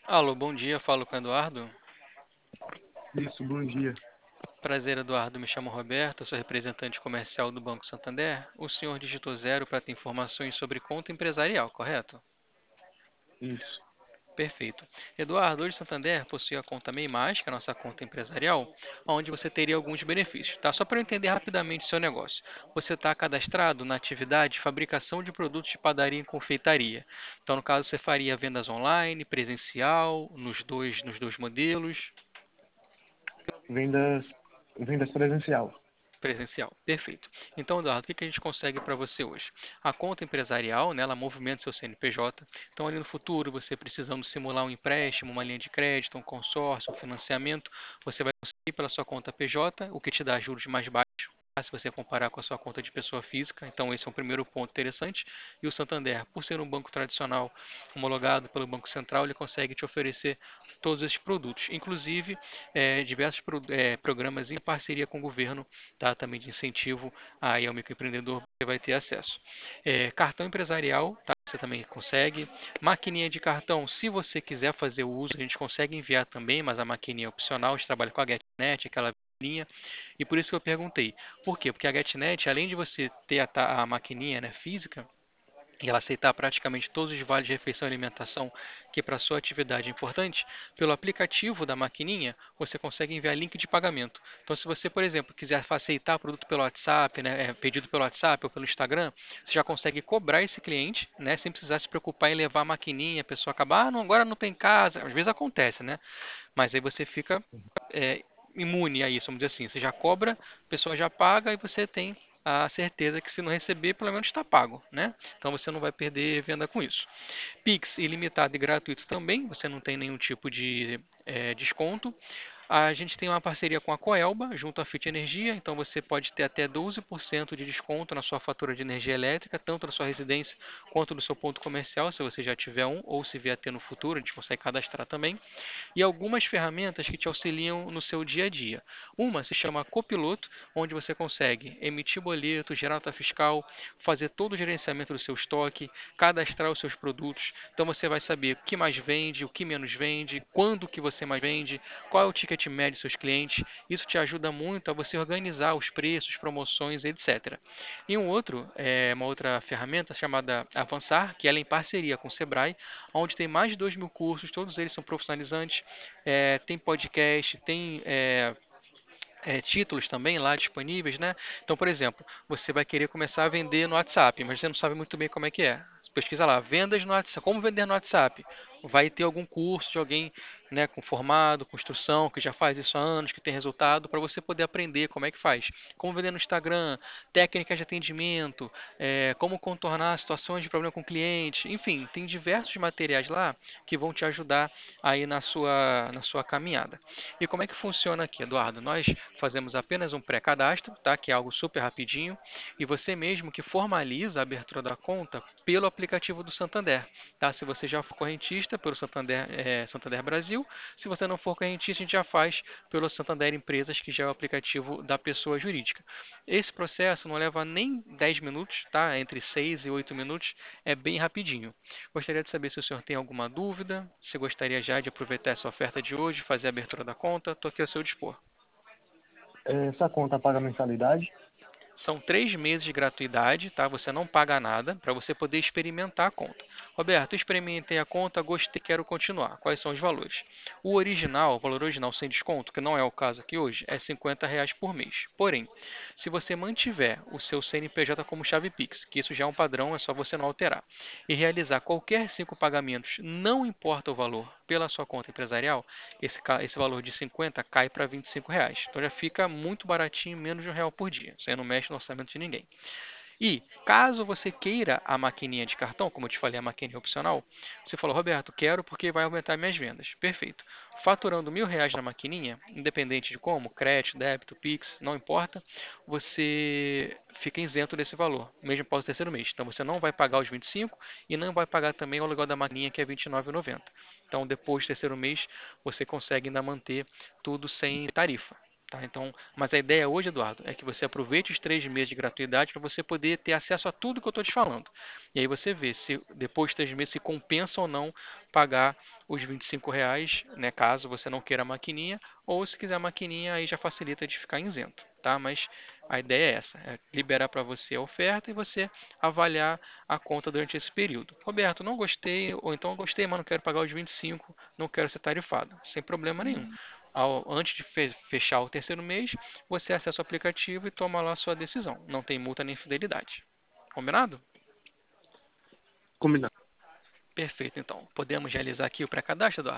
Alô, bom dia, falo com o Eduardo. Isso, bom dia. Prazer, Eduardo, me chamo Roberto, sou representante comercial do Banco Santander. O senhor digitou zero para ter informações sobre conta empresarial, correto? Isso. Perfeito. Eduardo, hoje o Santander possui a conta MEI+, que é a nossa conta empresarial, onde você teria alguns benefícios, tá? Só para eu entender rapidamente o seu negócio. Você está cadastrado na atividade de fabricação de produtos de padaria e confeitaria. Então, no caso, você faria vendas online, presencial, nos dois modelos. Vendas, vendas presencial. Presencial, perfeito. Então, Eduardo, o que que a gente consegue para você hoje? A conta empresarial, né, ela movimenta seu CNPJ. Então, ali no futuro, você precisando simular um empréstimo, uma linha de crédito, um consórcio, um financiamento, você vai conseguir pela sua conta PJ, o que te dá juros mais baixos, tá? Se você comparar com a sua conta de pessoa física. Então, esse é um primeiro ponto interessante. E o Santander, por ser um banco tradicional homologado pelo Banco Central, ele consegue te oferecer todos esses produtos, inclusive diversos programas em parceria com o governo, tá? Também de incentivo aí ao microempreendedor, você vai ter acesso. Cartão empresarial, tá? Você também consegue. Maquininha de cartão, se você quiser fazer o uso, a gente consegue enviar também, mas a maquininha é opcional, a gente trabalha com a GetNet, aquela linha, e por isso que eu perguntei. Por quê? Porque a GetNet, além de você ter a maquininha, né, física, e ela aceitar praticamente todos os vales de refeição e alimentação que para sua atividade é importante, pelo aplicativo da maquininha, você consegue enviar link de pagamento. Então, se você, por exemplo, quiser aceitar produto pelo WhatsApp, né, pedido pelo WhatsApp ou pelo Instagram, você já consegue cobrar esse cliente, né, sem precisar se preocupar em levar a maquininha, a pessoa acabar, não, agora não tem casa. Às vezes acontece, né? Mas aí você fica é, imune a isso, vamos dizer assim. Você já cobra, a pessoa já paga e você tem a certeza que se não receber, pelo menos está pago, né? Então você não vai perder venda com isso. Pix ilimitado e gratuito também, você não tem nenhum tipo de desconto. A gente tem uma parceria com a Coelba, junto à Fit Energia, então você pode ter até 12% de desconto na sua fatura de energia elétrica, tanto na sua residência quanto no seu ponto comercial, se você já tiver um, ou se vier a ter no futuro, a gente consegue cadastrar também. E algumas ferramentas que te auxiliam no seu dia a dia. Uma se chama Copiloto, onde você consegue emitir boleto, gerar nota fiscal, fazer todo o gerenciamento do seu estoque, cadastrar os seus produtos. Então você vai saber o que mais vende, o que menos vende, quando que você mais vende, qual é o ticket médio dos seus clientes. Isso te ajuda muito a você organizar os preços, promoções, etc. E uma outra ferramenta chamada Avançar, que ela é em parceria com o Sebrae, onde tem mais de 2.000 cursos, todos eles são profissionalizantes, tem podcast, tem títulos também lá disponíveis, né? Então, por exemplo, você vai querer começar a vender no WhatsApp, mas você não sabe muito bem como é que é. Pesquisa lá, vendas no WhatsApp, como vender no WhatsApp. Vai ter algum curso de alguém, né, com formado, com instrução, que já faz isso há anos, que tem resultado, para você poder aprender como é que faz. Como vender no Instagram, técnicas de atendimento, como contornar situações de problema com o cliente, enfim, tem diversos materiais lá que vão te ajudar aí na sua caminhada. E como é que funciona aqui, Eduardo? Nós fazemos apenas um pré-cadastro, tá? Que é algo super rapidinho, e você mesmo que formaliza a abertura da conta pelo aplicativo do Santander, tá? Se você já for correntista, pelo Santander, Santander Brasil. Se você não for correntista, a gente já faz pelo Santander Empresas, que já é o aplicativo da pessoa jurídica. Esse processo não leva nem 10 minutos, tá? Entre 6 e 8 minutos, é bem rapidinho. Gostaria de saber se o senhor tem alguma dúvida, se gostaria já de aproveitar essa oferta de hoje, fazer a abertura da conta, estou aqui ao seu dispor. Essa conta paga mensalidade? São 3 meses de gratuidade, tá? Você não paga nada para você poder experimentar a conta. Roberto, experimentei a conta, gostei, quero continuar. Quais são os valores? O valor original sem desconto, que não é o caso aqui hoje, é R$ 50 por mês. Porém, se você mantiver o seu CNPJ como chave Pix, que isso já é um padrão, é só você não alterar, e realizar qualquer 5 pagamentos, não importa o valor, pela sua conta empresarial, esse valor de 50 cai para R$ 25. Então já fica muito baratinho, menos de R$ 1 por dia. Você não mexe no orçamento de ninguém. E caso você queira a maquininha de cartão, como eu te falei, a maquininha opcional, você falou, Roberto, quero porque vai aumentar minhas vendas. Perfeito. Faturando R$ 1.000 na maquininha, independente de como, crédito, débito, Pix, não importa, você fica isento desse valor, mesmo após o terceiro mês. Então você não vai pagar os 25 e não vai pagar também o aluguel da maquininha, que é R$ 29,90. Então depois do terceiro mês, você consegue ainda manter tudo sem tarifa. Tá? Então, mas a ideia hoje, Eduardo, é que você aproveite os 3 meses de gratuidade para você poder ter acesso a tudo que eu estou te falando. E aí você vê se depois de 3 meses se compensa ou não pagar os R$ 25, né, caso você não queira a maquininha, ou se quiser a maquininha, aí já facilita de ficar isento. Tá? Mas a ideia é essa, é liberar para você a oferta e você avaliar a conta durante esse período. Roberto, não gostei, ou então gostei, mas não quero pagar os 25, não quero ser tarifado. Sem problema nenhum. Antes de fechar o terceiro mês, você acessa o aplicativo e toma lá a sua decisão. Não tem multa nem fidelidade. Combinado? Combinado. Perfeito, então. Podemos realizar aqui o pré-cadastro, Eduardo?